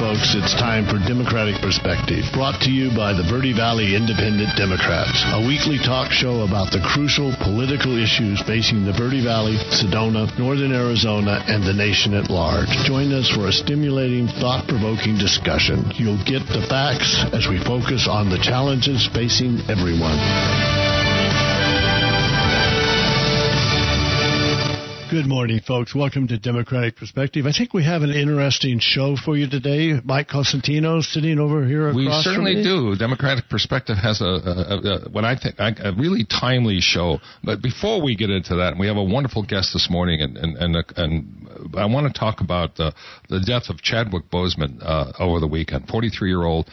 folks, it's time for Democratic Perspective, brought to you by the Verde Valley Independent Democrats, a weekly talk show about the crucial political issues facing the Verde Valley, Sedona, Northern Arizona, and the nation at large. Join us for a stimulating, thought-provoking discussion. You'll get the facts as we focus on the challenges facing everyone. Good morning, folks. Welcome to Democratic Perspective. I think we have an interesting show for you today. Mike Cosentino sitting over here across from me. We certainly do. Democratic Perspective has a really timely show. But before we get into that, we have a wonderful guest this morning, and I want to talk about the death of Chadwick Boseman over the weekend. 43-year-old.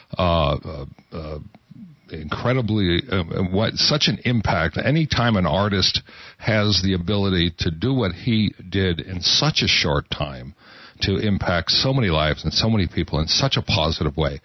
Incredibly, such an impact. Anytime an artist has the ability to do what he did in such a short time to impact so many lives and so many people in such a positive way.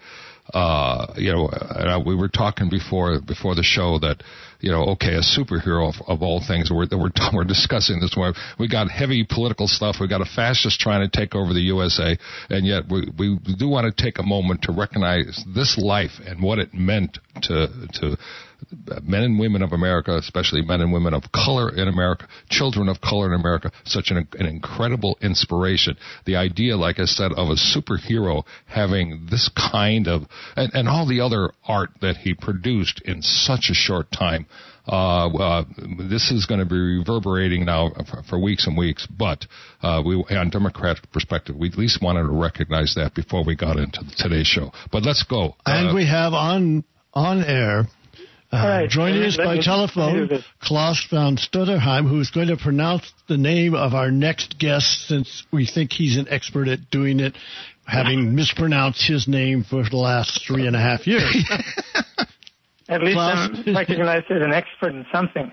We were talking before the show that, a superhero of all things. We're discussing this morning. We got heavy political stuff. We got a fascist trying to take over the USA, and yet we do want to take a moment to recognize this life and what it meant to men and women of America, especially men and women of color in America, children of color in America, such an incredible inspiration. The idea, like I said, of a superhero having this kind of, and all the other art that he produced in such a short time. This is going to be reverberating now for weeks and weeks, but on Democratic Perspective, we at least wanted to recognize that before we got into today's show. But let's go. And we have on air, right. Joining us by telephone, Klaus von Stutterheim, who is going to pronounce the name of our next guest, since we think he's an expert at doing it, having mispronounced his name for the last 3.5 years. At least I'm recognized as an expert in something.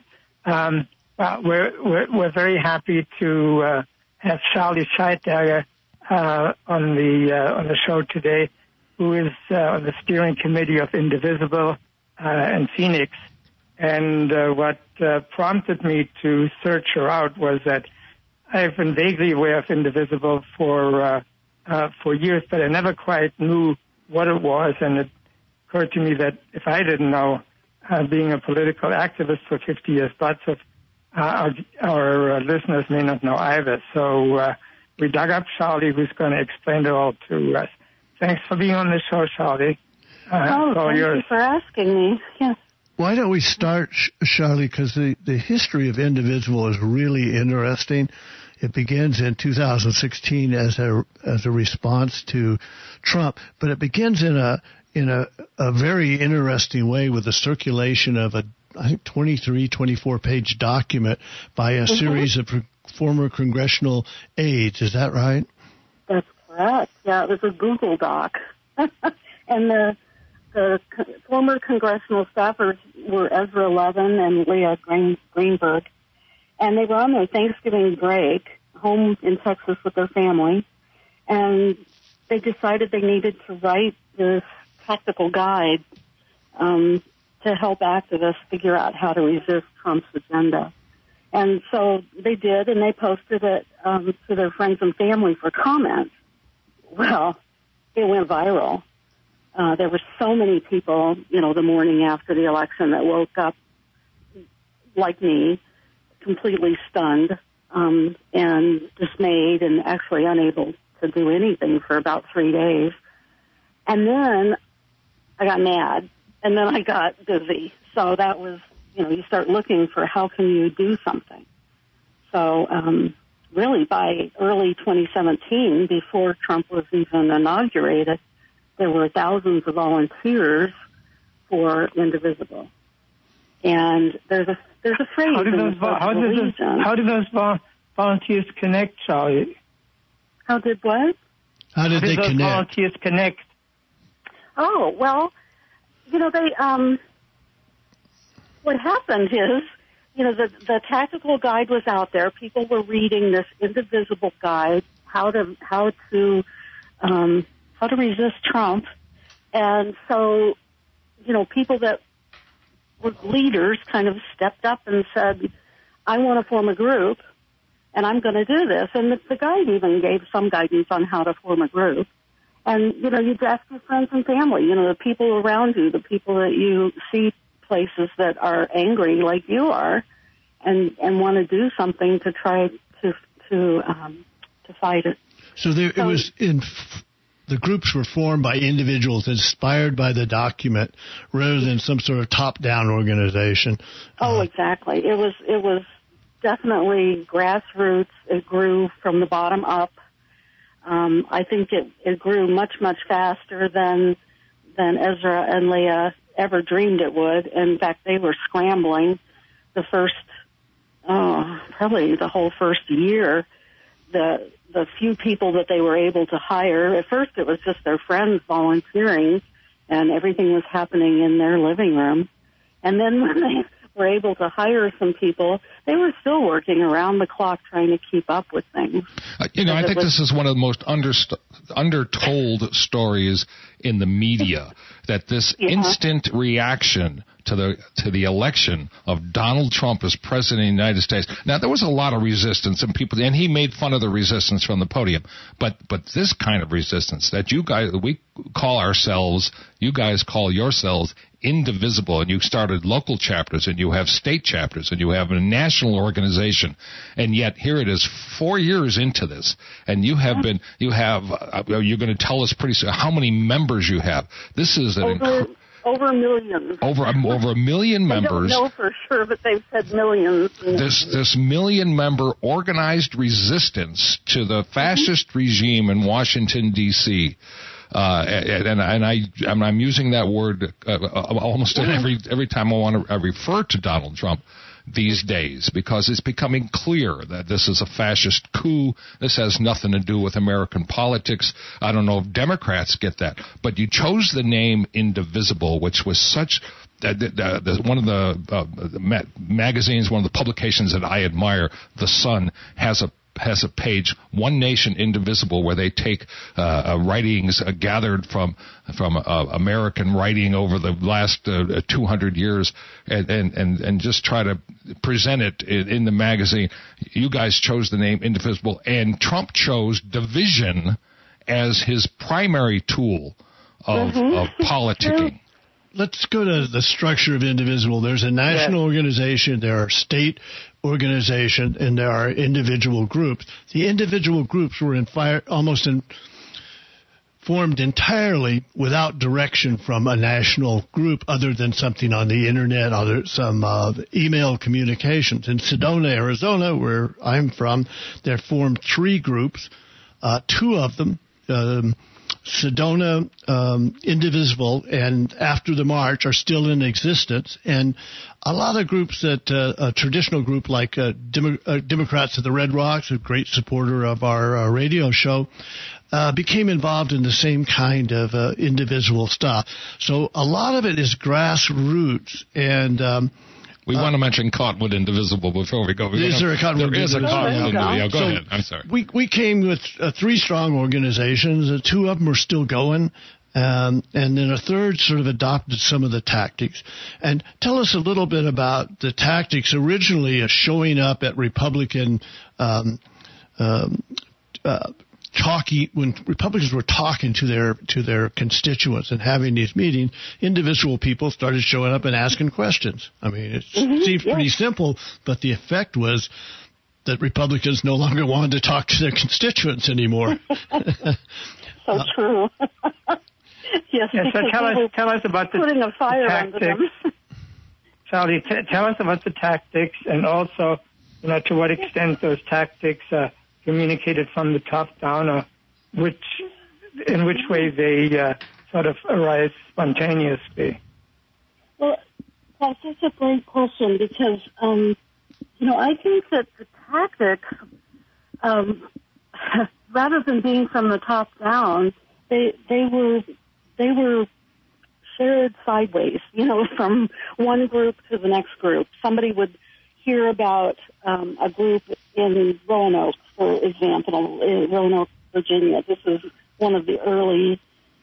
We're very happy to have Charlie Scheidegger on the show today, who is on the steering committee of Indivisible and Phoenix. And what prompted me to search her out was that I've been vaguely aware of Indivisible for years, but I never quite knew what it was. And it occurred to me that if I didn't know, being a political activist for 50 years, lots of our listeners may not know either. So we dug up Charlie, who's going to explain it all to us. Thanks for being on the show, Charlie. Thank you for asking me. Yes. Why don't we start, Charlie, because the history of Indivisible is really interesting. It begins in 2016 as a response to Trump, but it begins in a very interesting way with the circulation of a 24-page document by a series of former congressional aides. Is that right? That's correct. Yeah, it was a Google Doc. And the former congressional staffers were Ezra Levin and Leah Greenberg. And they were on their Thanksgiving break home in Texas with their family. And they decided they needed to write this tactical guide to help activists figure out how to resist Trump's agenda. And so they did, and they posted it to their friends and family for comments. Well, it went viral. There were so many people, the morning after the election that woke up like me, completely stunned and dismayed and actually unable to do anything for about 3 days. And then I got mad, and then I got busy. So that was, you start looking for how can you do something. So really by early 2017, before Trump was even inaugurated, there were thousands of volunteers for Indivisible. And there's a phrase how did those volunteers connect, Charlie? How did what? How did they those connect? Volunteers connect? Oh, well, they what happened is, the tactical guide was out there. People were reading this Indivisible guide, how to resist Trump. And so, people that were leaders kind of stepped up and said, I want to form a group, and I'm going to do this. And the guide even gave some guidance on how to form a group. And, you'd ask your friends and family, the people around you, the people that you see places that are angry like you are and want to do something to try to fight it. So the groups were formed by individuals inspired by the document rather than some sort of top-down organization. Oh, exactly. It was definitely grassroots. It grew from the bottom up. I think it grew much, much faster than Ezra and Leah ever dreamed it would. In fact, they were scrambling probably the whole first year. The few people that they were able to hire, at first it was just their friends volunteering, and everything was happening in their living room. And then when they were able to hire some people, they were still working around the clock trying to keep up with things. I think this is one of the most undertold stories in the media, that this instant reaction to the election of Donald Trump as president of the United States. Now, there was a lot of resistance, and he made fun of the resistance from the podium. But this kind of resistance that you guys call yourselves indivisible, and you started local chapters, and you have state chapters, and you have a national organization, and yet here it is 4 years into this, and you're going to tell us pretty soon how many members you have. This is over millions. Over a million members. I don't know for sure, but they've said millions. This million-member organized resistance to the fascist regime in Washington, D.C., and I'm using that word almost every time I want to refer to Donald Trump these days, because it's becoming clear that this is a fascist coup. This has nothing to do with American politics. I don't know if Democrats get that, but you chose the name Indivisible, which was such one of the magazines, one of the publications that I admire, The Sun, has a page, One Nation Indivisible, where they take writings gathered from American writing over the last 200 years and just try to present it in the magazine. You guys chose the name Indivisible, and Trump chose division as his primary tool of politicking. Let's go to the structure of Indivisible. There's a national organization, there are state organizations, and there are individual groups. The individual groups were formed entirely without direction from a national group other than something on the internet, some email communications. In Sedona, Arizona, where I'm from, there formed 3 groups. 2 of them, Sedona, Indivisible, and After the March are still in existence. And a lot of groups that a traditional group like Democrats of the Red Rocks, a great supporter of our radio show, became involved in the same kind of indivisible stuff. So a lot of it is grassroots, and we want to mention Cottonwood Indivisible before we go. There is a Cottonwood Indivisible. Yeah, go ahead. I'm sorry. We came with 3 strong organizations. 2 of them are still going. And then a third sort of adopted some of the tactics. And tell us a little bit about the tactics originally of showing up at Republican when Republicans were talking to their constituents and having these meetings. Individual people started showing up and asking questions. I mean, it seems pretty simple, but the effect was that Republicans no longer wanted to talk to their constituents anymore. So true. Yes, so tell us about the putting a fire tactics. Under them. Charlie, tell us about the tactics, and also, to what extent those tactics communicated from the top down, or in which way they sort of arise spontaneously. Well, that's such a great question, because I think that the tactics, rather than being from the top down, they were shared sideways, from one group to the next group. Somebody would hear about a group in Roanoke, for example, in Roanoke, Virginia. This is one of the early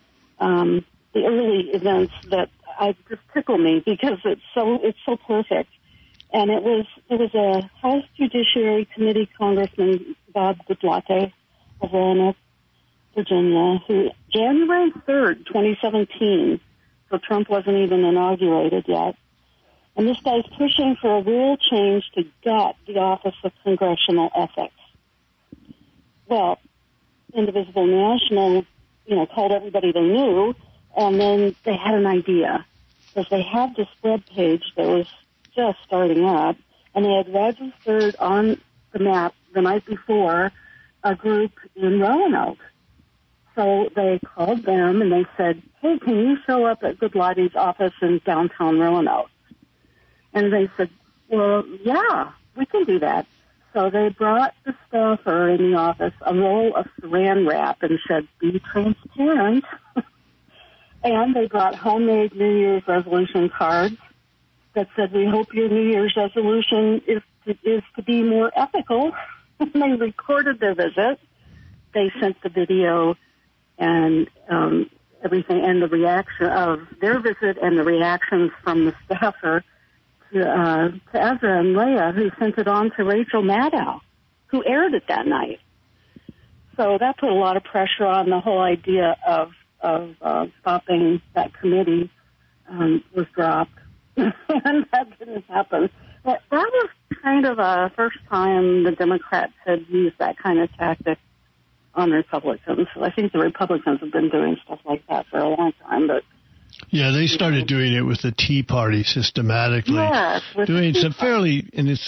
events that just tickle me, because it's so perfect. And it was a House Judiciary Committee Congressman, Bob Goodlatte of Roanoke, Virginia, who January 3rd, 2017. So Trump wasn't even inaugurated yet. And this guy's pushing for a rule change to gut the Office of Congressional Ethics. Well, Indivisible National, called everybody they knew, and then they had an idea. Because they had this web page that was just starting up, and they had registered on the map the night before a group in Roanoke. So they called them and they said, hey, can you show up at Goodlattes' office in downtown Roanoke? And they said, well, yeah, we can do that. So they brought the staffer in the office a roll of saran wrap and said, be transparent. And they brought homemade New Year's resolution cards that said, we hope your New Year's resolution is to be more ethical. And they recorded their visit. They sent the video and everything, and the reaction of their visit and the reactions from the staffer to Ezra and Leah, who sent it on to Rachel Maddow, who aired it that night. So that put a lot of pressure on the whole idea of stopping that committee was dropped. And that didn't happen. But that was kind of a first time the Democrats had used that kind of tactic on Republicans. I think the Republicans have been doing stuff like that for a long time, but yeah, they started doing it with the Tea Party systematically, doing some fairly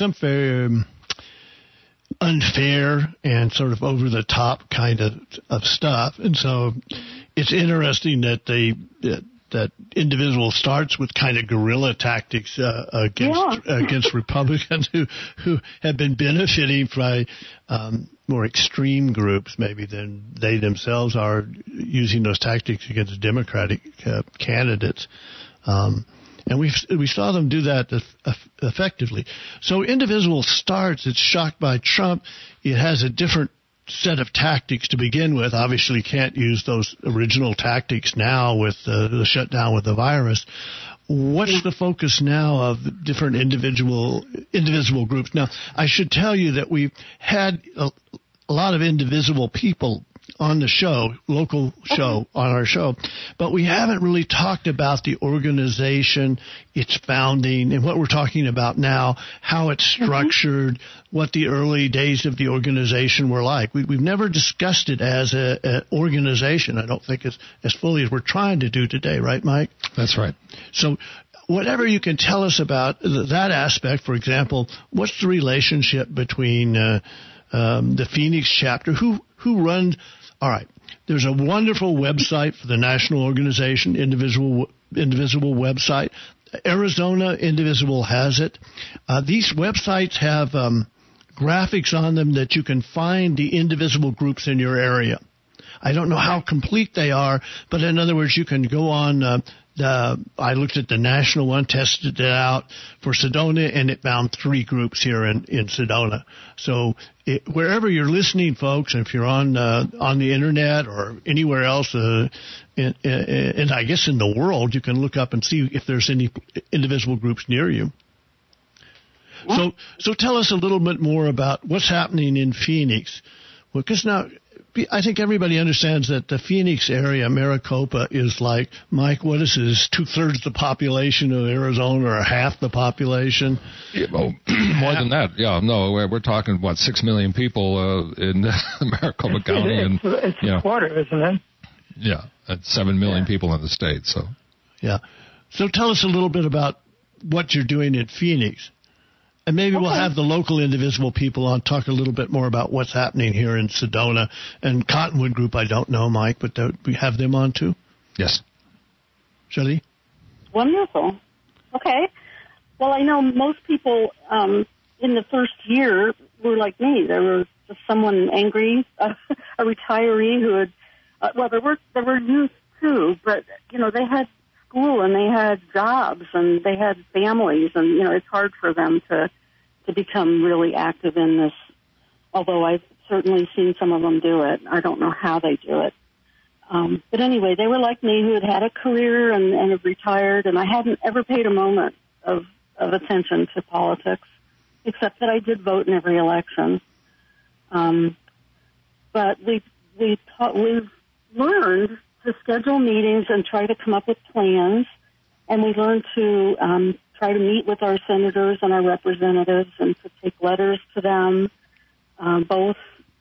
unfair and sort of over the top kind of stuff. And so it's interesting that that Indivisible starts with kind of guerrilla tactics against Republicans who have been benefiting by more extreme groups maybe than they themselves are, using those tactics against Democratic candidates. And we saw them do that effectively. So Indivisible starts, it's shocked by Trump. It has a different set of tactics to begin with. Obviously, you can't use those original tactics now with the shutdown with the virus. What's the focus now of the different indivisible groups? Now, I should tell you that we've had a lot of indivisible people on the show, local show, on our show, but we haven't really talked about the organization, its founding, and what we're talking about now, how it's structured, what the early days of the organization were like. We've never discussed it as an organization, I don't think, as fully as we're trying to do today, right, Mike? That's right. So whatever you can tell us about that aspect, for example, what's the relationship between the Phoenix chapter? Who runs? All right. There's a wonderful website for the national organization, Indivisible website. Arizona Indivisible has it. These websites have graphics on them that you can find the indivisible groups in your area. I don't know how complete they are, but in other words, you can go on. I looked at the national one, tested it out for Sedona, and it found 3 groups here in Sedona. So wherever you're listening, folks, if you're on the internet or anywhere else, and I guess in the world, you can look up and see if there's any indivisible groups near you. So tell us a little bit more about what's happening in Phoenix. Well, because now I think everybody understands that the Phoenix area, Maricopa, is like, Mike, what is this, 2/3 the population of Arizona or half the population? Yeah, well, more than that. Yeah, no, we're talking, 6 million people in Maricopa County. And it's a quarter, isn't it? Yeah, that's 7 million people in the state. So, yeah. So tell us a little bit about what you're doing in Phoenix. And maybe we'll have the local indivisible people on, talk a little bit more about what's happening here in Sedona. And Cottonwood Group, I don't know, Mike, but we have them on too? Yes. Shelley? Wonderful. Okay. Well, I know most people in the first year were like me. There was just someone angry, a retiree who had, there were youth too, but, they had school and they had jobs and they had families, and it's hard for them to become really active in this, although I've certainly seen some of them do it. I don't know how they do it, but anyway, they were like me, who had a career and have retired, and I hadn't ever paid a moment of attention to politics, except that I did vote in every election. But we've learned to schedule meetings and try to come up with plans. And we learned to try to meet with our senators and our representatives and to take letters to them, both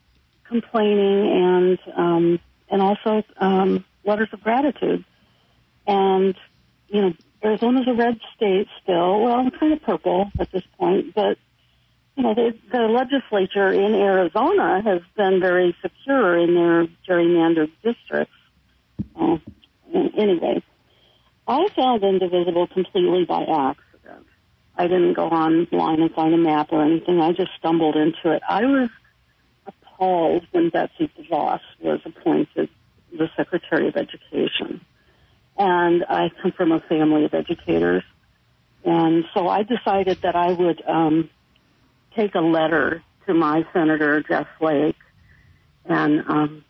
complaining and also letters of gratitude. And, you know, Arizona's a red state still. Well, kind of purple at this point, but, you know, the legislature in Arizona has been very secure in their gerrymandered districts. Anyway, I found Indivisible completely by accident. I didn't go online and find a map or anything. I just stumbled into it. I was appalled when Betsy DeVos was appointed the Secretary of Education. And I come from a family of educators. And so I decided that I would take a letter to my Senator, Jeff Flake, and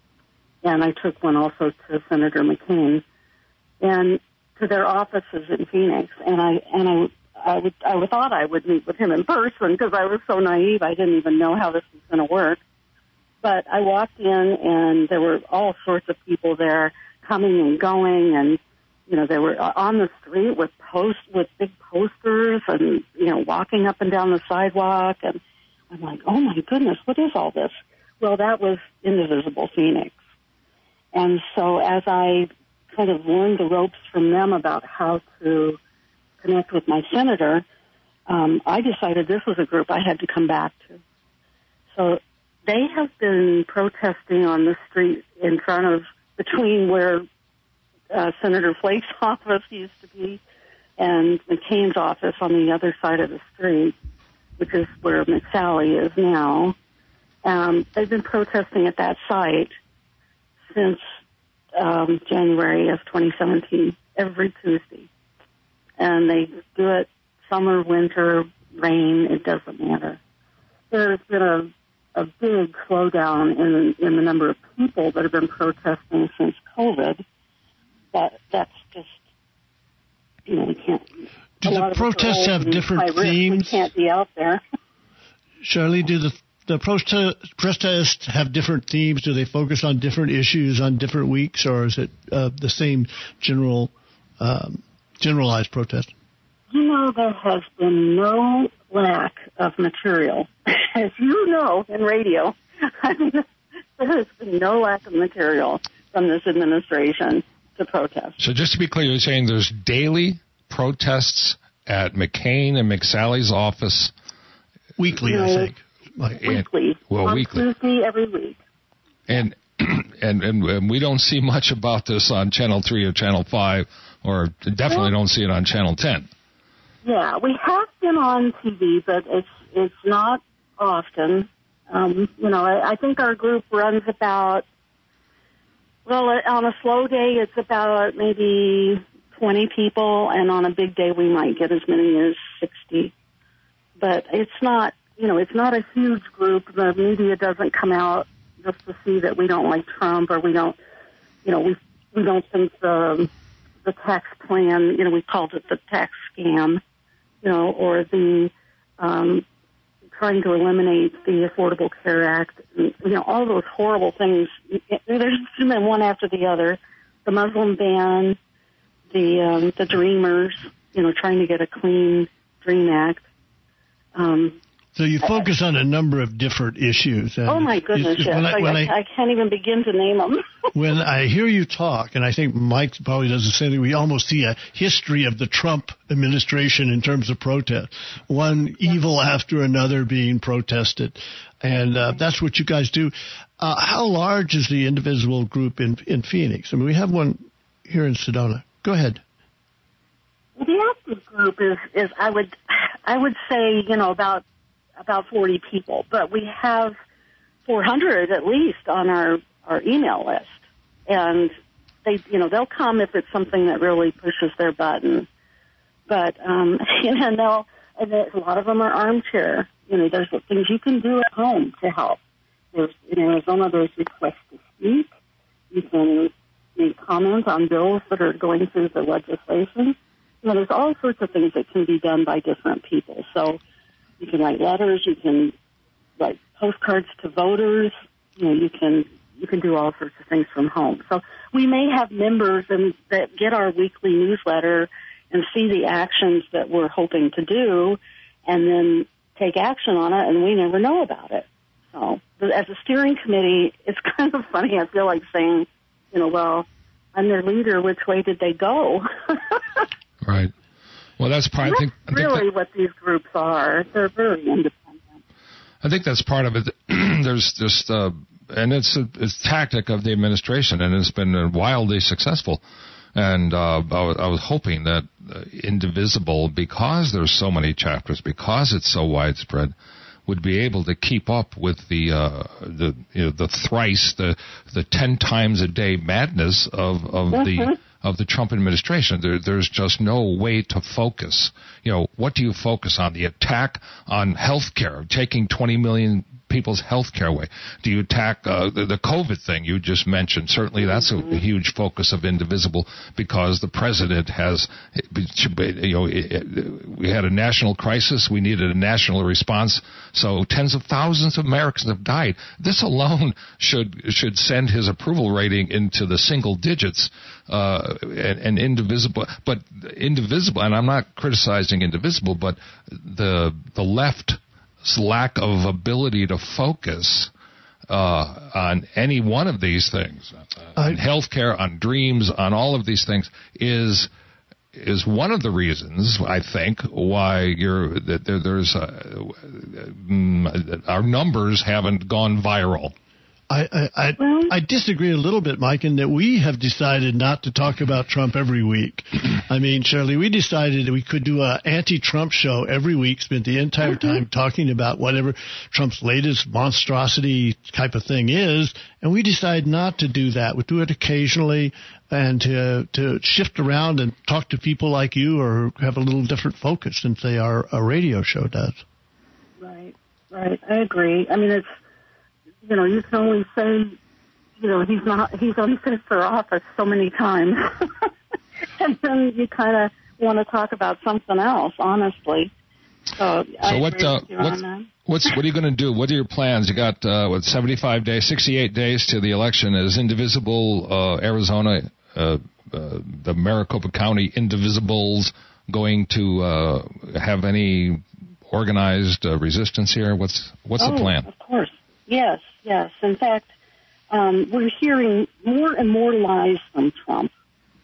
I took one also to Senator McCain, and to their offices in Phoenix. And I thought I would meet with him in person because I was so naive. I didn't even know how this was going to work. But I walked in, and there were all sorts of people there coming and going, and you know, they were on the street with big posters and, you know, walking up and down the sidewalk. And I'm like, oh, my goodness, what is all this? Well, that was Indivisible Phoenix. And so as I kind of learned the ropes from them about how to connect with my senator, I decided this was a group I had to come back to. So they have been protesting on the street in front of, between where Senator Flake's office used to be and McCain's office on the other side of the street, which is where McSally is now. They've been protesting at that site since January of 2017, every Tuesday. And they do it summer, winter, rain, it doesn't matter. There's been a big slowdown in the number of people that have been protesting since COVID. That's just, you know, we can't. Do the protests have different themes? We can't be out there. Shirley, do the protests have different themes? Do they focus on different issues on different weeks, or is it the same generalized protest? You know, there has been no lack of material. As you know, in radio, I mean, there has been no lack of material from this administration to protest. So just to be clear, you're saying there's daily protests at McCain and McSally's office? Weekly, I think. Weekly. On weekly. Tuesday every week. And we don't see much about this on Channel 3 or Channel 5, or definitely don't see it on Channel 10. Yeah, we have been on TV, but it's not often. You know, I think our group runs about, well, on a slow day, it's about maybe 20 people, and on a big day, we might get as many as 60. But it's not, you know, it's not a huge group. The media doesn't come out just to see that we don't like Trump, or we don't, you know, we don't think the tax plan, you know, we called it the tax scam, you know, or the trying to eliminate the Affordable Care Act, you know, all those horrible things. There's been one after the other. The Muslim ban, the Dreamers, you know, trying to get a clean Dream Act. So you focus on a number of different issues. Oh, my goodness, yes. I can't even begin to name them. When I hear you talk, and I think Mike probably does the same thing, we almost see a history of the Trump administration in terms of protest. One evil after another being protested. And that's what you guys do. How large is the Indivisible group in Phoenix? I mean, we have one here in Sedona. Go ahead. The active group is I would say, you know, about 40 people, but we have 400 at least on our email list, and they'll come if it's something that really pushes their button. But you know, and a lot of them are armchair. You know, there's things you can do at home to help. In Arizona, there's requests to speak. You can make comments on bills that are going through the legislation. You know, there's all sorts of things that can be done by different people. So you can write letters, you can write postcards to voters, you know, you can you can do all sorts of things from home. So we may have members that get our weekly newsletter and see the actions that we're hoping to do and then take action on it, and we never know about it. So as a steering committee, it's kind of funny. I feel like saying, well, I'm their leader. Which way did they go? Right. Well, that's part. That's really what these groups are. They're very independent. I think that's part of it. There's just, and it's a tactic of the administration, and it's been wildly successful. And I was hoping that Indivisible, because there's so many chapters, because it's so widespread, would be able to keep up with the thrice, the 10 times a day madness of the Trump administration. There's just no way to focus. What do you focus on? The attack on health care, taking 20 million people's health care away? Do you attack the COVID thing you just mentioned? Certainly that's a huge focus of Indivisible, because the president has, we had a national crisis. We needed a national response. So tens of thousands of Americans have died. This alone should send his approval rating into the single digits. And Indivisible, and I'm not criticizing Indivisible, but the left's lack of ability to focus on any one of these things, on healthcare, on dreams, on all of these things, is one of the reasons, I think, why our numbers haven't gone viral. I disagree a little bit, Mike, in that we have decided not to talk about Trump every week. I mean, Shirley, we decided that we could do an anti-Trump show every week, spend the entire time talking about whatever Trump's latest monstrosity type of thing is, and we decided not to do that. We do it occasionally, and to shift around and talk to people like you, or have a little different focus than, say, our radio show does. Right. I agree. I mean, it's, you can only say, he's unfit for office so many times. And then you kind of want to talk about something else, honestly. So what are you going to do? What are your plans? You got, 75 days, 68 days to the election. Is Indivisible, Arizona, the Maricopa County Indivisibles going to have any organized resistance here? What's the plan? Of course. Yes. In fact, we're hearing more and more lies from Trump,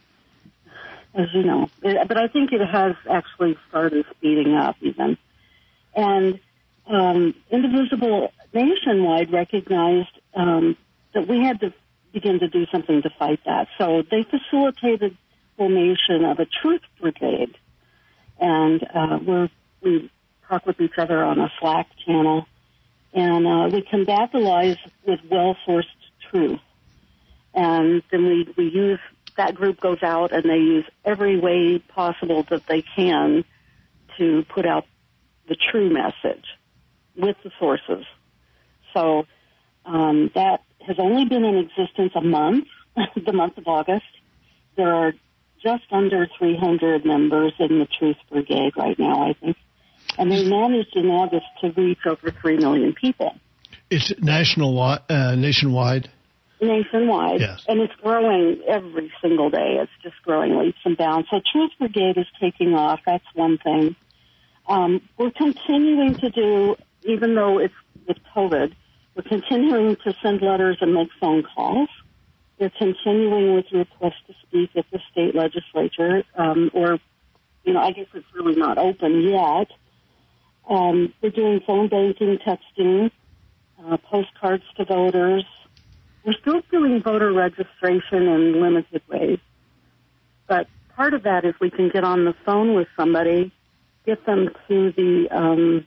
as you know. But I think it has actually started speeding up even. And Indivisible nationwide recognized that we had to begin to do something to fight that. So they facilitated formation of a truth brigade. And we talk with each other on a Slack channel. And we combat the lies with well-sourced truth. And then we use, that group goes out and they use every way possible that they can to put out the true message with the sources. So that has only been in existence a month, the month of August. There are just under 300 members in the Truth Brigade right now, I think. And they managed in August to reach over 3 million people. It's nationwide? Nationwide, yes. And it's growing every single day. It's just growing leaps and bounds. So Truth Brigade is taking off. That's one thing. We're continuing to do, even though it's with COVID, we're continuing to send letters and make phone calls. We're continuing with requests to speak at the state legislature, I guess it's really not open yet. We're doing phone banking, texting, postcards to voters. We're still doing voter registration in limited ways. But part of that is we can get on the phone with somebody, get them to the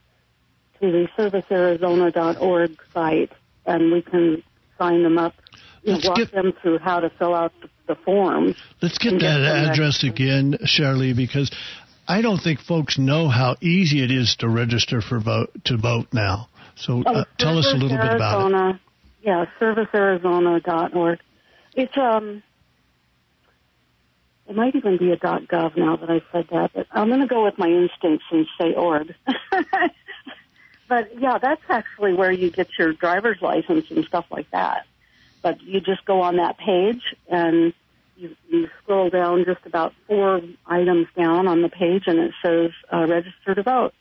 servicearizona.org site, and we can sign them up, walk them through how to fill out the forms. Let's get that address again, Shirley, because I don't think folks know how easy it is to register to vote now. So tell us a little bit about it. Yeah, servicearizona.org. It's it might even be a .gov now that I said that, but I'm going to go with my instincts and say org. But yeah, that's actually where you get your driver's license and stuff like that. but you just go on that page and you scroll down just about 4 items down on the page, and it says register to vote.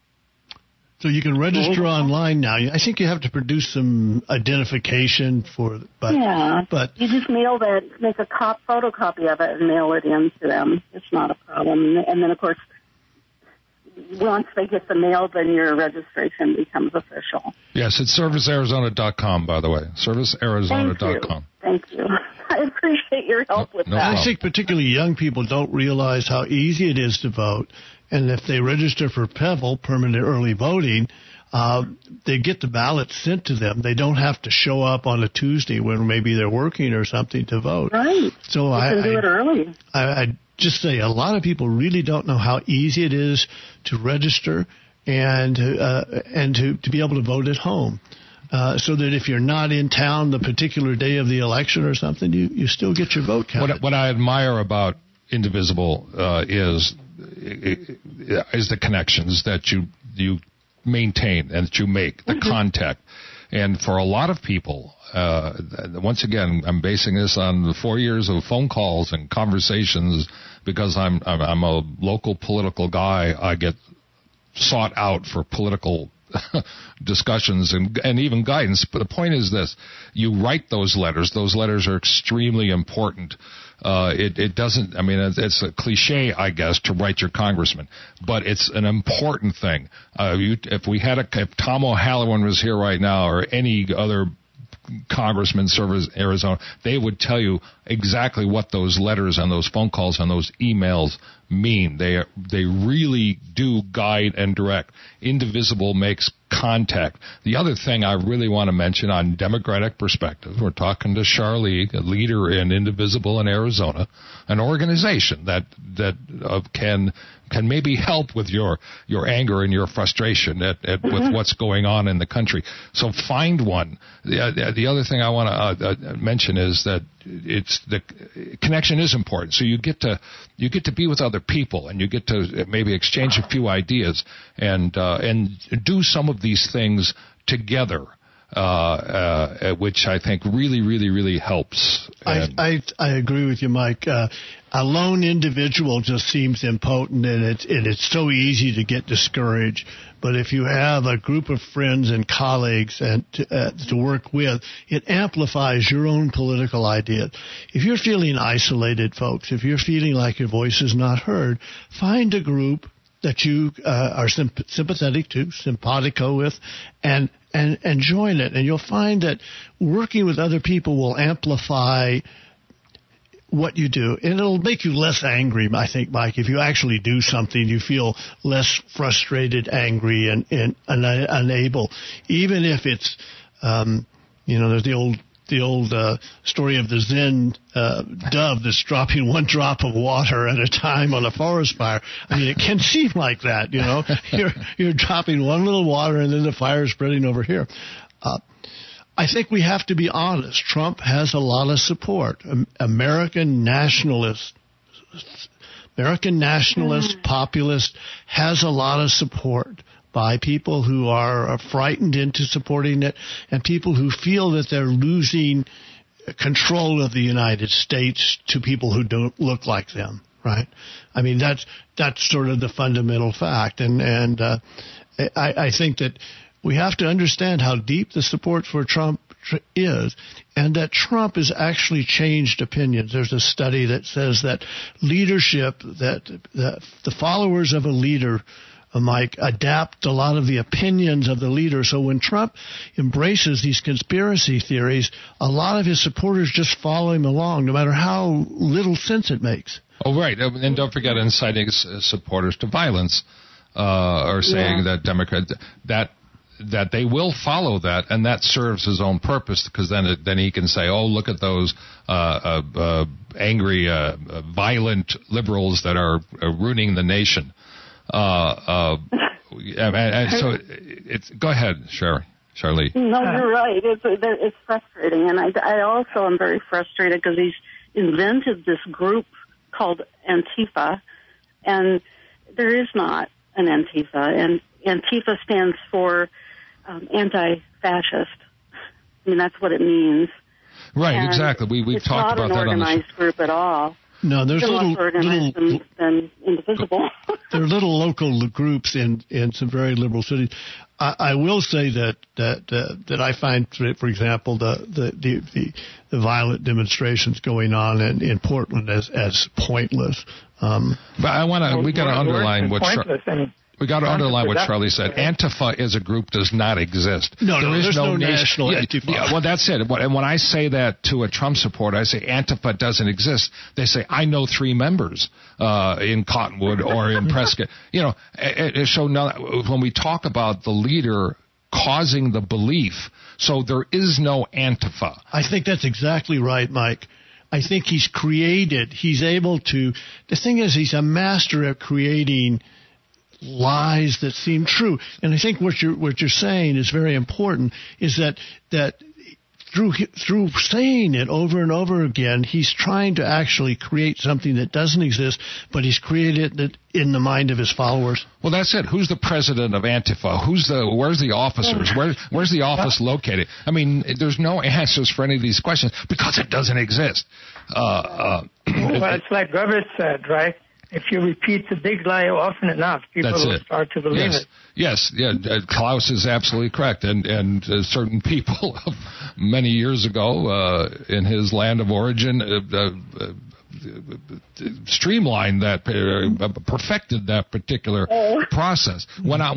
So you can register online now. I think you have to produce some identification but you just mail that, make a photocopy of it and mail it in to them. It's not a problem. And then, of course, once they get the mail, then your registration becomes official. Yes, it's servicearizona.com, by the way. Servicearizona.com. Thank you. I appreciate your help with that. I think particularly young people don't realize how easy it is to vote. And if they register for PEVL, permanent early voting, they get the ballots sent to them. They don't have to show up on a Tuesday when maybe they're working or something to vote. Right. So you can do it early. I just say a lot of people really don't know how easy it is to register and to be able to vote at home. So that if you're not in town the particular day of the election or something, you still get your vote counted. What I admire about Indivisible is the connections that you maintain and that you make, the contact. And for a lot of people, once again, I'm basing this on the 4 years of phone calls and conversations because I'm a local political guy. I get sought out for political discussions and even guidance. But the point is this: you write those letters. Those letters are extremely important. It doesn't, I mean, it's a cliche, I guess, to write your congressman, but it's an important thing. If Tom O'Halloran was here right now or any other congressman serves Arizona, they would tell you exactly what those letters and those phone calls and those emails mean. They really do guide and direct. Indivisible makes contact. The other thing I really want to mention on Democratic perspective, we're talking to Charlie, a leader in Indivisible in Arizona, an organization that can maybe help with your anger and your frustration with what's going on in the country. So find one. The other thing I want to mention is that the connection is important. So you get to be with other people, and you get to maybe exchange a few ideas and do some of these things together, which I think really, really, really helps. I agree with you, Mike. A lone individual just seems impotent, and it's so easy to get discouraged. But if you have a group of friends and colleagues and to work with, it amplifies your own political ideas. If you're feeling isolated, folks, if you're feeling like your voice is not heard, find a group that you are sympathetic to, simpatico with, and join it. And you'll find that working with other people will amplify what you do. And it'll make you less angry, I think, Mike. If you actually do something, you feel less frustrated, angry, and unable. Even if it's, there's the old story of the Zen dove that's dropping one drop of water at a time on a forest fire. I mean, it can seem like that, You're dropping one little water and then the fire is spreading over here. I think we have to be honest. Trump has a lot of support. American nationalist, populist has a lot of support by people who are frightened into supporting it and people who feel that they're losing control of the United States to people who don't look like them, right? I mean, that's sort of the fundamental fact. And I think that we have to understand how deep the support for Trump is, and that Trump has actually changed opinions. There's a study that says that leadership, that the followers of a leader, Mike, adapt a lot of the opinions of the leader. So when Trump embraces these conspiracy theories, a lot of his supporters just follow him along, no matter how little sense it makes. Oh, right. And don't forget inciting supporters to violence, or saying that Democrats, that they will follow that, and that serves his own purpose, because then he can say, oh, look at those angry, violent liberals that are ruining the nation. And so go ahead, Charlie. No, you're right. It's frustrating, and I also am very frustrated because he's invented this group called Antifa, and there is not an Antifa, and Antifa stands for anti-fascist. I mean, that's what it means. Right, And exactly. We've talked about that on the show. It's not an organized group at all. No, there's little than Indivisible. There are little local groups in some very liberal cities. I will say that I find, for example, the violent demonstrations going on in Portland as pointless. But we got to underline what. We got to underline what Charlie said. Antifa as a group does not exist. No, there's no national Antifa. Yeah, well, that's it. And when I say that to a Trump supporter, I say Antifa doesn't exist. They say, I know 3 members in Cottonwood or in Prescott. So now when we talk about the leader causing the belief, so there is no Antifa. I think that's exactly right, Mike. I think he's able to, the thing is, he's a master at creating lies that seem true. And I think what you're saying is very important, is that through saying it over and over again, he's trying to actually create something that doesn't exist, but he's created it in the mind of his followers. Well, that's it. Who's the president of Antifa? Where's the officers? Where's the office located? I mean, there's no answers for any of these questions because it doesn't exist. Well, it's like Robert said, right? If you repeat the big lie often enough, people will start to believe it. Yes, Klaus is absolutely correct. And certain people many years ago in his land of origin streamlined that, perfected that particular process. When I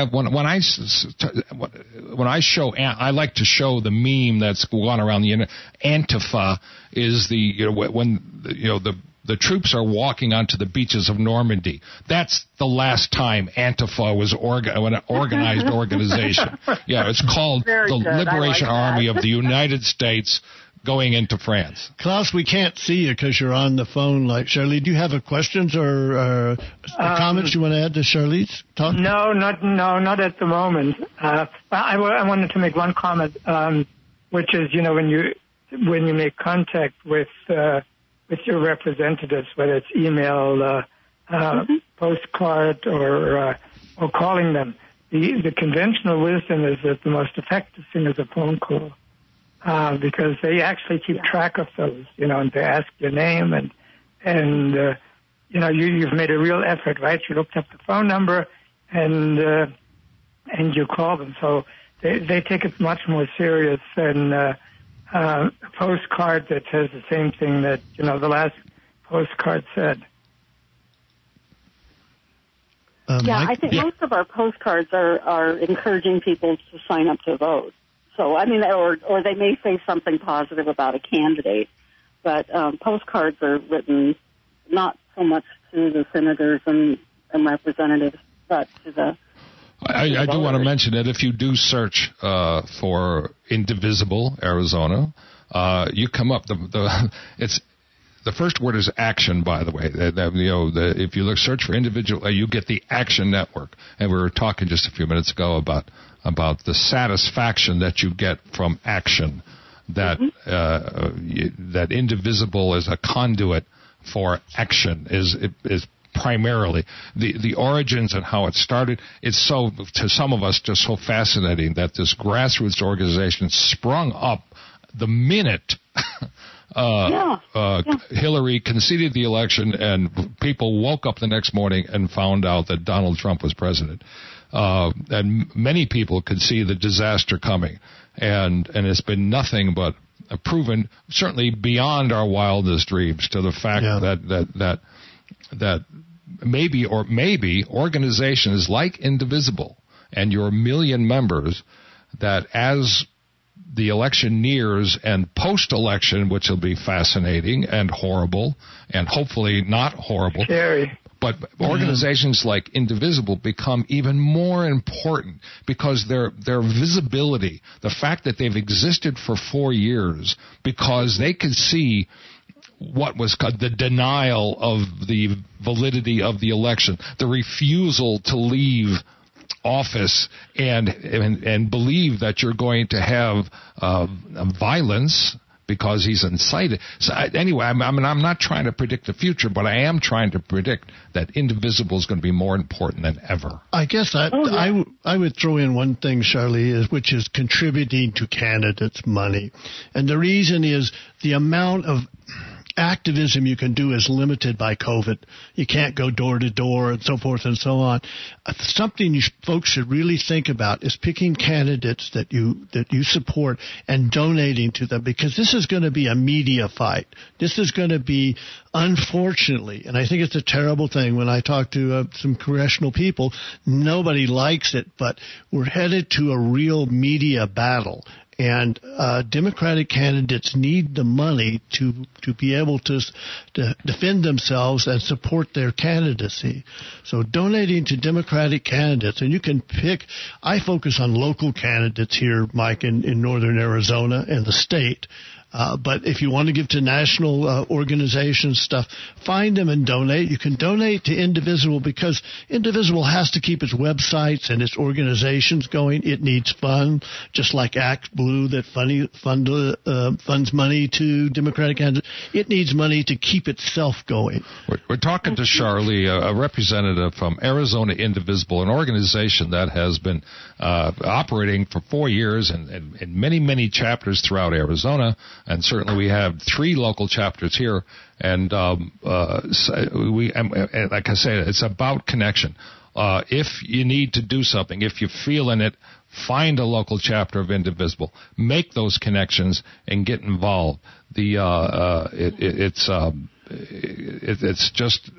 like to show the meme that's going around the internet. Antifa is the troops are walking onto the beaches of Normandy. That's the last time Antifa was an organized organization. Yeah, it's called the Liberation Army of the United States going into France. Klaus, we can't see you because you're on the phone. Like Charlie, do you have questions or comments you want to add to Charlie's talk? No, not at the moment. I wanted to make one comment, which is, when you make contact with your representatives, whether it's email, postcard, or calling them, the conventional wisdom is that the most effective thing is a phone call, because they actually keep track of those, and they ask your name and you've made a real effort, right? You looked up the phone number and you call them, so they take it much more serious than a postcard that says the same thing that, the last postcard said. I think most of our postcards are encouraging people to sign up to vote. So, or they may say something positive about a candidate, but postcards are written not so much to the senators and representatives, but to the I do want to mention that if you do search for Indivisible Arizona, you come up. The first word is action. By the way, if you search for individual, you get the Action Network. And we were talking just a few minutes ago about the satisfaction that you get from action. That that Indivisible is a conduit for action is primarily the origins and how it started. It's so, to some of us, just so fascinating that this grassroots organization sprung up the minute Hillary conceded the election and people woke up the next morning and found out that Donald Trump was president. And many people could see the disaster coming, and it's been nothing but proven, certainly beyond our wildest dreams, to the fact that maybe organizations like Indivisible and your 1 million members, that as the election nears and post-election, which will be fascinating and horrible and hopefully not horrible, scary. But organizations like Indivisible become even more important because their visibility, the fact that they've existed for 4 years, because they could see what was the denial of the validity of the election, the refusal to leave office and believe that you're going to have violence because he's incited. So anyway, I'm not trying to predict the future, but I am trying to predict that Indivisible is going to be more important than ever. I guess I would throw in one thing, Charlie, which is contributing to candidates' money. And the reason is the amount of activism you can do is limited by COVID. You can't go door to door and so forth and so on. Something folks should really think about is picking candidates that you support and donating to them, because this is going to be a media fight. This is going to be, unfortunately, and I think it's a terrible thing when I talk to some congressional people, nobody likes it, but we're headed to a real media battle. And Democratic candidates need the money to be able to defend themselves and support their candidacy. So donating to Democratic candidates, and you can pick, I focus on local candidates here, Mike, in northern Arizona and the state. But if you want to give to national organizations stuff, find them and donate. You can donate to Indivisible because Indivisible has to keep its websites and its organizations going. It needs fund, just like Act Blue that funds money to Democratic candidates. It needs money to keep itself going. We're talking to Charlie, a representative from Arizona Indivisible, an organization that has been operating for 4 years and many, many chapters throughout Arizona. And certainly we have 3 local chapters here. And like I say, it's about connection. If you need to do something, if you feel in it, find a local chapter of Indivisible. Make those connections and get involved. It's just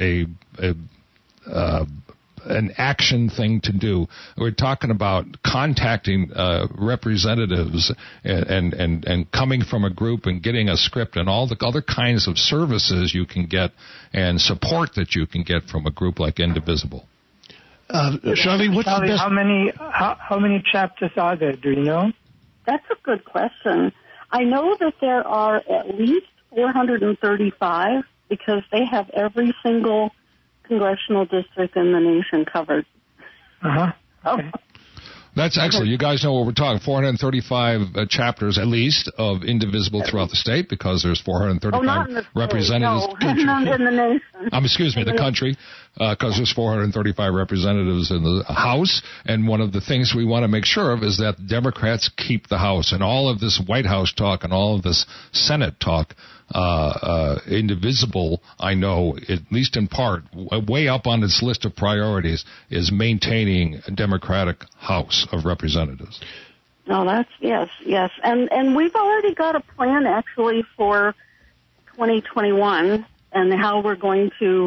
an action thing to do. We're talking about contacting representatives and coming from a group and getting a script and all the other kinds of services you can get and support that you can get from a group like Indivisible. Charlie, what's the best? How many chapters are there? Do you know? That's a good question. I know that there are at least 435 because they have every single congressional district in the nation covered. Okay. That's excellent. You guys know what we're talking. 435 chapters, at least, of Indivisible throughout the state, because there's 435 representatives. Not in the nation. Excuse me, the country, because there's 435 representatives in the House. And one of the things we want to make sure of is that Democrats keep the House. And all of this White House talk and all of this Senate talk, Indivisible, I know, at least in part, way up on its list of priorities, is maintaining a Democratic House of Representatives. No, that's yes. And we've already got a plan actually for 2021 and how we're going to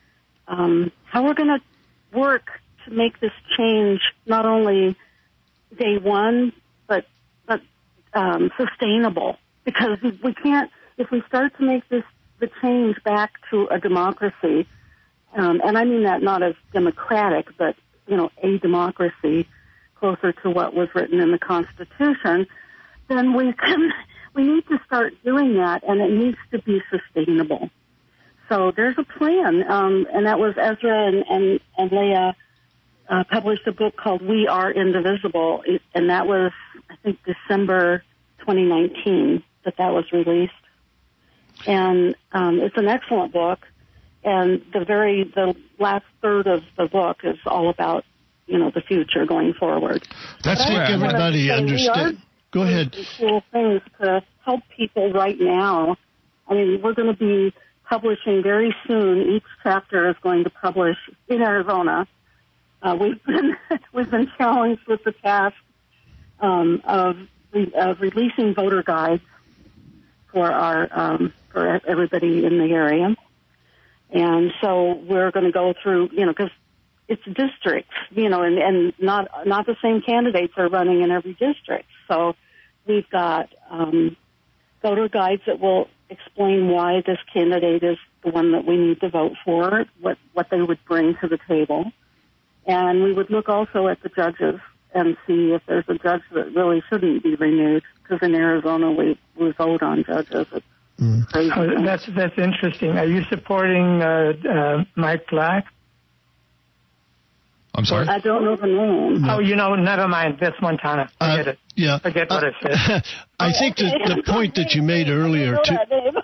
work to make this change not only day one but sustainable, because we can't. If we start to make the change back to a democracy, and I mean that not as democratic, but, a democracy closer to what was written in the Constitution, then we need to start doing that, and it needs to be sustainable. So there's a plan, and that was Ezra and Leah published a book called We Are Indivisible, and that was, I think, December 2019 that was released. And it's an excellent book, and the last third of the book is all about, the future going forward. That's what everybody understands. Go ahead. Cool things to help people right now. I mean, we're going to be publishing very soon. Each chapter is going to publish in Arizona. We've been challenged with the task of releasing voter guides for for everybody in the area. And so we're going to go through, because it's districts, and not the same candidates are running in every district. So we've got voter guides that will explain why this candidate is the one that we need to vote for, what they would bring to the table. And we would look also at the judges and see if there's a judge that really shouldn't be renewed, because in Arizona we vote on judges. It's crazy. Oh, that's interesting. Are you supporting Mike Black? I'm sorry? I don't know the name. No. Oh, never mind. This Montana. Forget it. Yeah. Forget what I said. I think the point that you made earlier, too.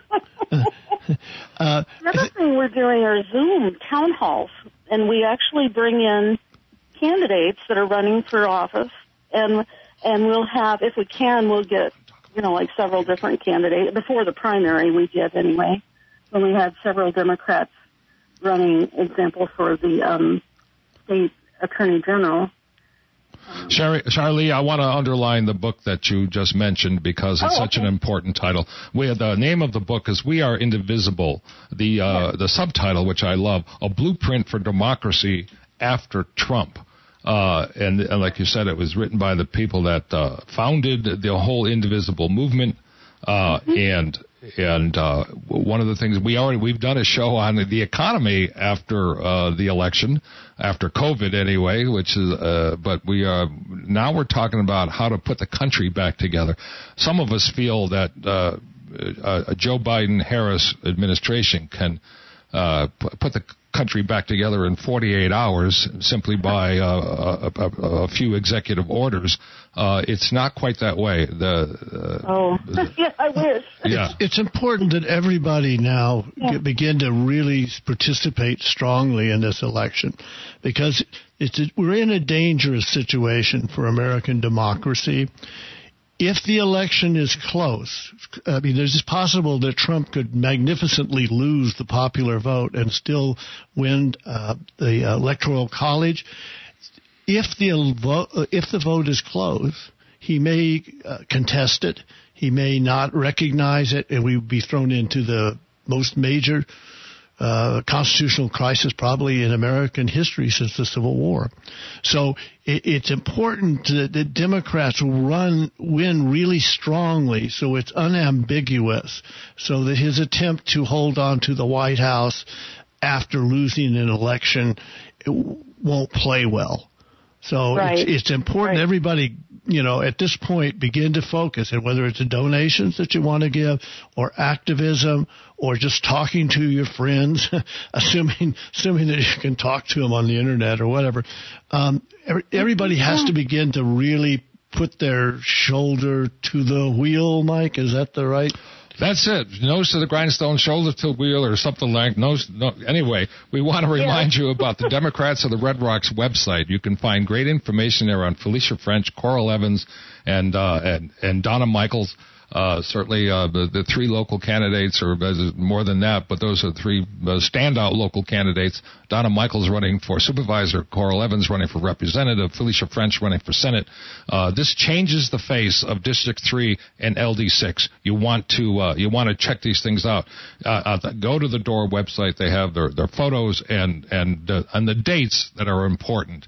The other thing we're doing are Zoom town halls, and we actually bring in candidates that are running for office, and we'll have, if we can, we'll get, like several different candidates. Before the primary, we did anyway, when we had several Democrats running, example, for the state attorney general. Charlie, I want to underline the book that you just mentioned because it's such an important title. The name of the book is We Are Indivisible. The subtitle, which I love, A Blueprint for Democracy After Trump. And like you said, it was written by the people that founded the whole Indivisible movement. And one of the things we've done a show on the economy after the election, after COVID anyway, which is but now we're talking about how to put the country back together. Some of us feel that a Joe Biden-Harris administration can put the country back together in 48 hours simply by a few executive orders. It's not quite that way. Yeah, I wish. Yeah. It's important that everybody now begin to really participate strongly in this election because we're in a dangerous situation for American democracy. If the election is close, it's possible that Trump could magnificently lose the popular vote and still win the Electoral College. If the vote is close, he may contest it. He may not recognize it, and we would be thrown into the most major constitutional crisis probably in American history since the Civil War. So it's important that the Democrats win really strongly so it's unambiguous, so that his attempt to hold on to the White House after losing an election won't play well. So it's important everybody, at this point begin to focus, and whether it's the donations that you want to give or activism or just talking to your friends, assuming that you can talk to them on the internet or whatever. Everybody has to begin to really put their shoulder to the wheel, Mike. Is that the right? That's it. Nose to the grindstone, shoulder to the wheel, or something like nose. No, anyway, we want to remind you about the Democrats of the Red Rocks website. You can find great information there on Felicia French, Coral Evans, and Donna Michaels. Certainly, the three local candidates, or more than that, but those are three standout local candidates. Donna Michaels running for supervisor, Coral Evans running for representative, Felicia French running for Senate. This changes the face of District 3 and LD6. You want to check these things out. Go to the DOOR website. They have their photos and the dates that are important.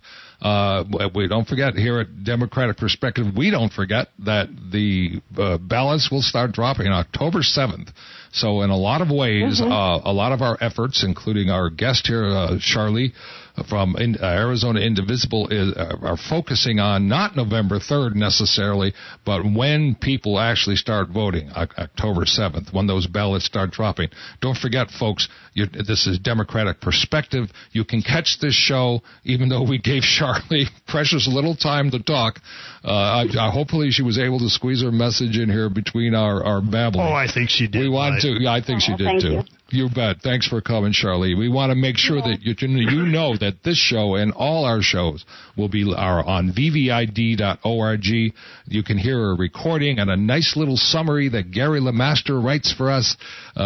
We don't forget here at Democratic Perspective, we don't forget that the ballots will start dropping on October 7th. So in a lot of ways, a lot of our efforts, including our guest here, Charlie, from Arizona Indivisible, are focusing on not November 3rd necessarily, but when people actually start voting, October 7th, when those ballots start dropping. Don't forget, folks, this is Democratic Perspective. You can catch this show, even though we gave Charlie precious little time to talk. Hopefully she was able to squeeze her message in here between our babbling. Oh, I think she did. Yeah, I think she did too. You bet. Thanks for coming, Charlie. We want to make sure that you know that this show and all our shows are on vvid.org. You can hear a recording and a nice little summary that Gary LeMaster writes for us.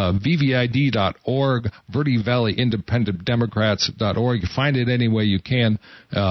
vvid.org, Verde Valley Independent Democrats.org. You find it any way you can.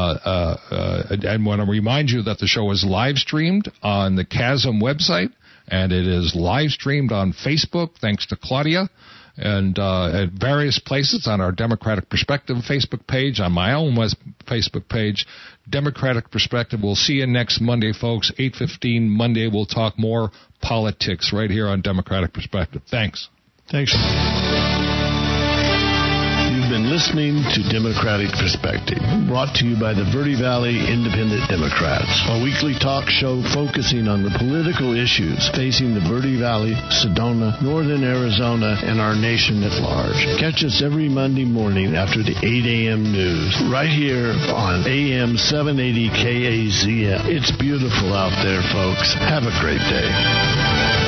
And want to remind you that the show is live streamed on the Chasm website, and it is live streamed on Facebook, thanks to Claudia, and at various places on our Democratic Perspective Facebook page, on my own Facebook page, Democratic Perspective. We'll see you next Monday, folks, 8:15 Monday. We'll talk more politics right here on Democratic Perspective. Thanks. Thanks. You've been been listening to Democratic Perspective, brought to you by the Verde Valley Independent Democrats, a weekly talk show focusing on the political issues facing the Verde Valley, Sedona, Northern Arizona, and our nation at large. Catch us every Monday morning after the 8 a.m. news, right here on AM 780 KAZM. It's beautiful out there, folks. Have a great day.